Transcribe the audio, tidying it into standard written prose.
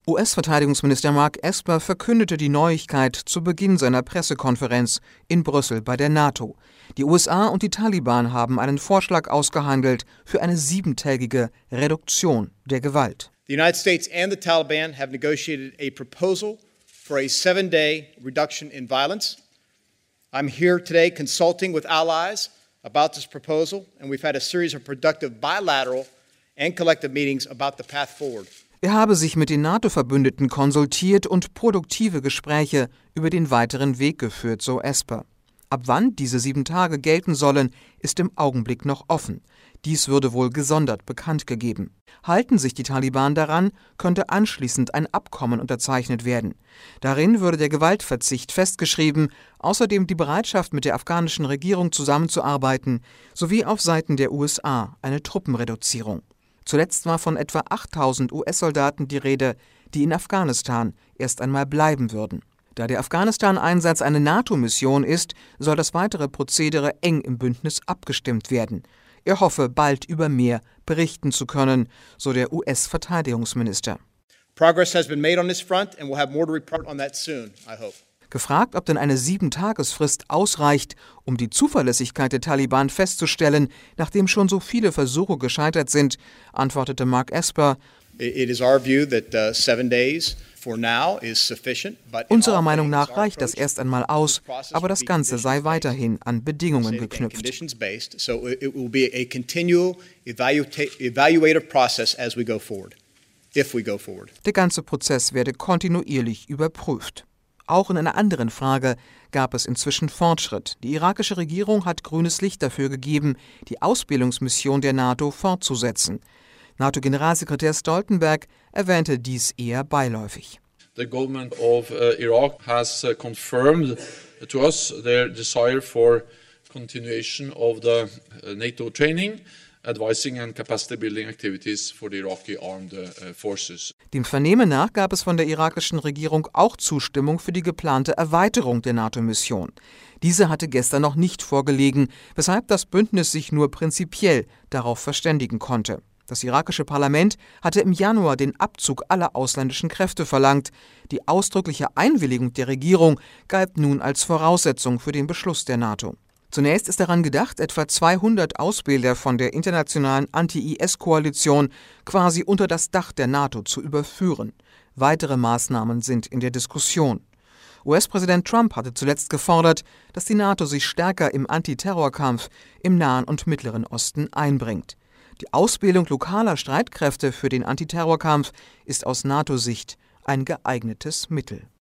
US-Verteidigungsminister Mark Esper verkündete die Neuigkeit zu Beginn seiner Pressekonferenz in Brüssel bei der NATO. Die USA und die Taliban haben einen Vorschlag ausgehandelt für eine 7-tägige Reduktion der Gewalt. The United States and the Taliban have negotiated a proposal for a 7-day reduction in violence. I'm here today consulting with allies about this proposal, and we've had a series of productive bilateral and collective meetings about the path forward. Er habe sich mit den NATO-Verbündeten konsultiert und produktive Gespräche über den weiteren Weg geführt, so Esper. Ab wann diese 7 Tage gelten sollen, ist im Augenblick noch offen. Dies würde wohl gesondert bekannt gegeben. Halten sich die Taliban daran, könnte anschließend ein Abkommen unterzeichnet werden. Darin würde der Gewaltverzicht festgeschrieben, außerdem die Bereitschaft, mit der afghanischen Regierung zusammenzuarbeiten, sowie auf Seiten der USA eine Truppenreduzierung. Zuletzt war von etwa 8.000 US-Soldaten die Rede, die in Afghanistan erst einmal bleiben würden. Da der Afghanistan-Einsatz eine NATO-Mission ist, soll das weitere Prozedere eng im Bündnis abgestimmt werden. Er hoffe, bald über mehr berichten zu können, so der US-Verteidigungsminister. Progress has been made on this front and we'll have more to report on that soon, I hope. Gefragt, ob denn eine 7-Tagesfrist ausreicht, um die Zuverlässigkeit der Taliban festzustellen, nachdem schon so viele Versuche gescheitert sind, antwortete Mark Esper: It is our view that 7 days for now is sufficient. Unserer Meinung nach reicht das erst einmal aus, aber das Ganze sei weiterhin an Bedingungen geknüpft. So it will be a continual evaluative process as we go forward, if we go forward. Der ganze Prozess werde kontinuierlich überprüft. Auch in einer anderen Frage gab es inzwischen Fortschritt. Die irakische Regierung hat grünes Licht dafür gegeben, die Ausbildungsmission der NATO fortzusetzen. NATO-Generalsekretär Stoltenberg erwähnte dies eher beiläufig. The government of Iraq has confirmed to us their desire for continuation of the NATO training, advising and capacity building activities for the Iraqi armed forces. Dem Vernehmen nach gab es von der irakischen Regierung auch Zustimmung für die geplante Erweiterung der NATO-Mission. Diese hatte gestern noch nicht vorgelegen, weshalb das Bündnis sich nur prinzipiell darauf verständigen konnte. Das irakische Parlament hatte im Januar den Abzug aller ausländischen Kräfte verlangt. Die ausdrückliche Einwilligung der Regierung galt nun als Voraussetzung für den Beschluss der NATO. Zunächst ist daran gedacht, etwa 200 Ausbilder von der internationalen Anti-IS-Koalition quasi unter das Dach der NATO zu überführen. Weitere Maßnahmen sind in der Diskussion. US-Präsident Trump hatte zuletzt gefordert, dass die NATO sich stärker im Antiterrorkampf im Nahen und Mittleren Osten einbringt. Die Ausbildung lokaler Streitkräfte für den Antiterrorkampf ist aus NATO-Sicht ein geeignetes Mittel.